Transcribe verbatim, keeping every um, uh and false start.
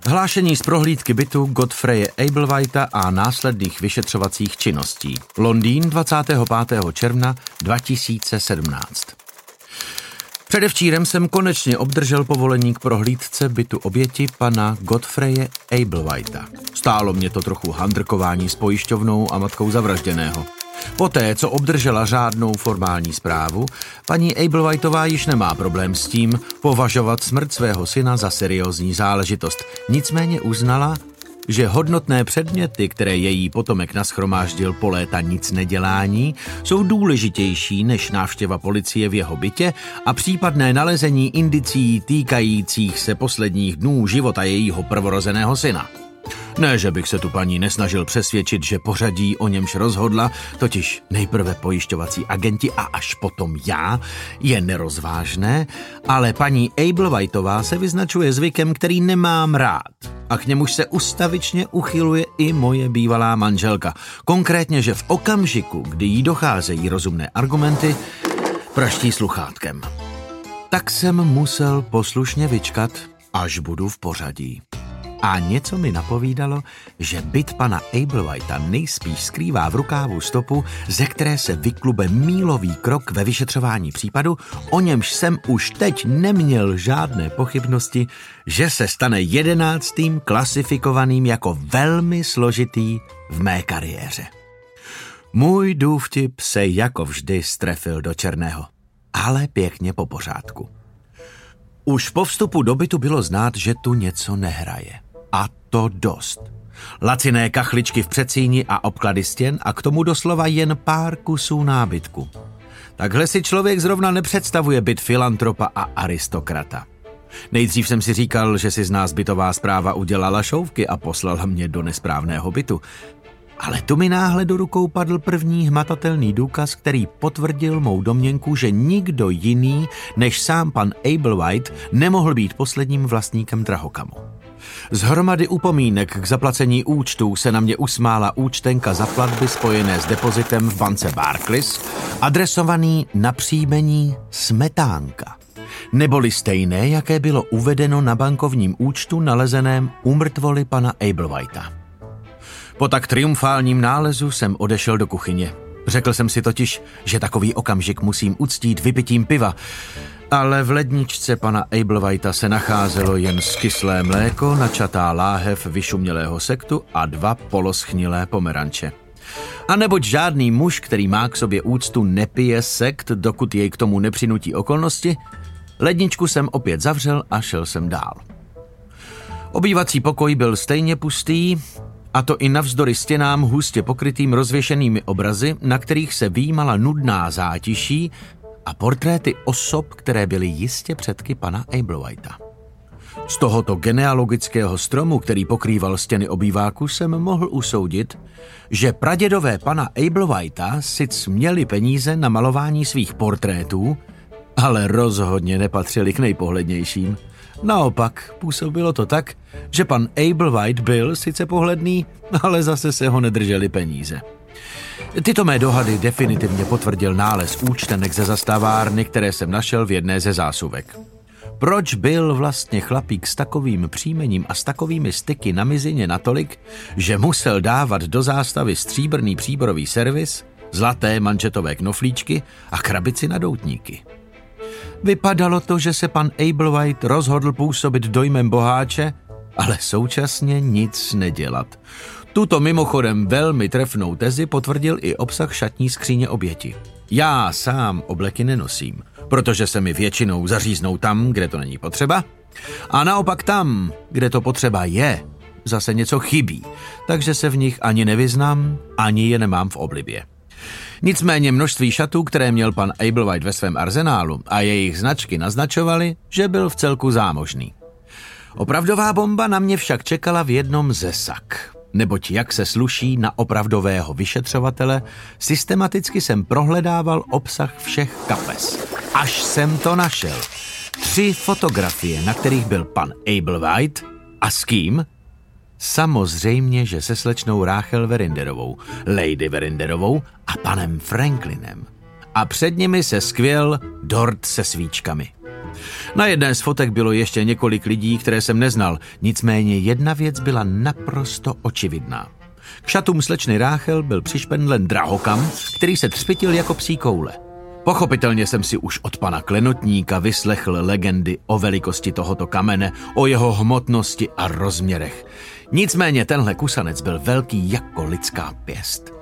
Hlášení z prohlídky bytu Godfreye Ablewhita a následných vyšetřovacích činností. Londýn, dvacátého pátého června dva tisíce sedmnáct. Předevčírem jsem konečně obdržel povolení k prohlídce bytu oběti pana Godfreye Ablewhita. Stálo mě to trochu handrkování s pojišťovnou a matkou zavražděného. Poté, co obdržela řádnou formální zprávu, paní Ablewhitová již nemá problém s tím považovat smrt svého syna za seriózní záležitost. Nicméně uznala, že hodnotné předměty, které její potomek nashromáždil po léta nic nedělání, jsou důležitější než návštěva policie v jeho bytě a případné nalezení indicií týkajících se posledních dnů života jejího prvorozeného syna. Ne, že bych se tu paní nesnažil přesvědčit, že pořadí, o němž rozhodla, totiž nejprve pojišťovací agenti a až potom já, je nerozvážné, ale paní Ablewhitová se vyznačuje zvykem, který nemám rád. A k němuž se ustavičně uchyluje i moje bývalá manželka. Konkrétně, že v okamžiku, kdy jí docházejí rozumné argumenty, praští sluchátkem. Tak jsem musel poslušně vyčkat, až budu v pořadí. A něco mi napovídalo, že byt pana Ablewhita nejspíš skrývá v rukávu stopu, ze které se vyklube mílový krok ve vyšetřování případu, o němž jsem už teď neměl žádné pochybnosti, že se stane jedenáctým klasifikovaným jako velmi složitý v mé kariéře. Můj důvtip se jako vždy strefil do černého, ale pěkně po pořádku. Už po vstupu do bytu bylo znát, že tu něco nehraje. A to dost. Laciné kachličky v předsíni a obklady stěn a k tomu doslova jen pár kusů nábytku. Takhle si člověk zrovna nepředstavuje byt filantropa a aristokrata. Nejdřív jsem si říkal, že si z nás bytová správa udělala šouvky a poslala mě do nesprávného bytu. Ale tu mi náhle do rukou padl první hmatatelný důkaz, který potvrdil mou domněnku, že nikdo jiný než sám pan Ablewhite nemohl být posledním vlastníkem drahokamu. Z hromady upomínek k zaplacení účtů se na mě usmála účtenka za platby spojené s depozitem v bance Barclays, adresovaný na příjmení Smetánka, neboli stejné, jaké bylo uvedeno na bankovním účtu nalezeném u mrtvoly pana Ablewhita. Po tak triumfálním nálezu jsem odešel do kuchyně. Řekl jsem si totiž, že takový okamžik musím uctít vypitím piva, ale v ledničce pana Ablewhita se nacházelo jen skyslé mléko, načatá láhev vyšumělého sektu a dva poloschnilé pomeranče. A neboť žádný muž, který má k sobě úctu, nepije sekt, dokud jej k tomu nepřinutí okolnosti, ledničku jsem opět zavřel a šel jsem dál. Obývací pokoj byl stejně pustý, a to i navzdory stěnám hustě pokrytým rozvěšenými obrazy, na kterých se výjímala nudná zátiší a portréty osob, které byly jistě předky pana Ablewhita. Z tohoto genealogického stromu, který pokrýval stěny obýváku, jsem mohl usoudit, že pradědové pana Ablewhita sic měli peníze na malování svých portrétů, ale rozhodně nepatřili k nejpohlednějším. Naopak, působilo to tak, že pan Ablewhite byl sice pohledný, ale zase se ho nedrželi peníze. Tyto mé dohady definitivně potvrdil nález účtenek ze zastávárny, které jsem našel v jedné ze zásuvek. Proč byl vlastně chlapík s takovým příjmením a s takovými styky na mizině natolik, že musel dávat do zástavy stříbrný příborový servis, zlaté manžetové knoflíčky a krabici na doutníky? Vypadalo to, že se pan Ablewhite rozhodl působit dojmem boháče, ale současně nic nedělat. Tuto mimochodem velmi trefnou tezi potvrdil i obsah šatní skříně oběti. Já sám obleky nenosím, protože se mi většinou zaříznou tam, kde to není potřeba, a naopak tam, kde to potřeba je, zase něco chybí, takže se v nich ani nevyznám, ani je nemám v oblibě. Nicméně množství šatů, které měl pan Ablewhite ve svém arzenálu a jejich značky naznačovaly, že byl v celku zámožný. Opravdová bomba na mě však čekala v jednom ze sak. Neboť jak se sluší na opravdového vyšetřovatele, systematicky jsem prohledával obsah všech kapes. Až jsem to našel. Tři fotografie, na kterých byl pan Ablewhite. A s kým? Samozřejmě, že se slečnou Rachel Verinderovou, Lady Verinderovou a panem Franklinem. A před nimi se skvěl dort se svíčkami. Na jedné z fotek bylo ještě několik lidí, které jsem neznal, nicméně jedna věc byla naprosto očividná. K šatům slečny Ráchel byl přišpendlen drahokam, který se třpitil jako psí koule. Pochopitelně jsem si už od pana klenotníka vyslechl legendy o velikosti tohoto kamene, o jeho hmotnosti a rozměrech. Nicméně tenhle kusanec byl velký jako lidská pěst.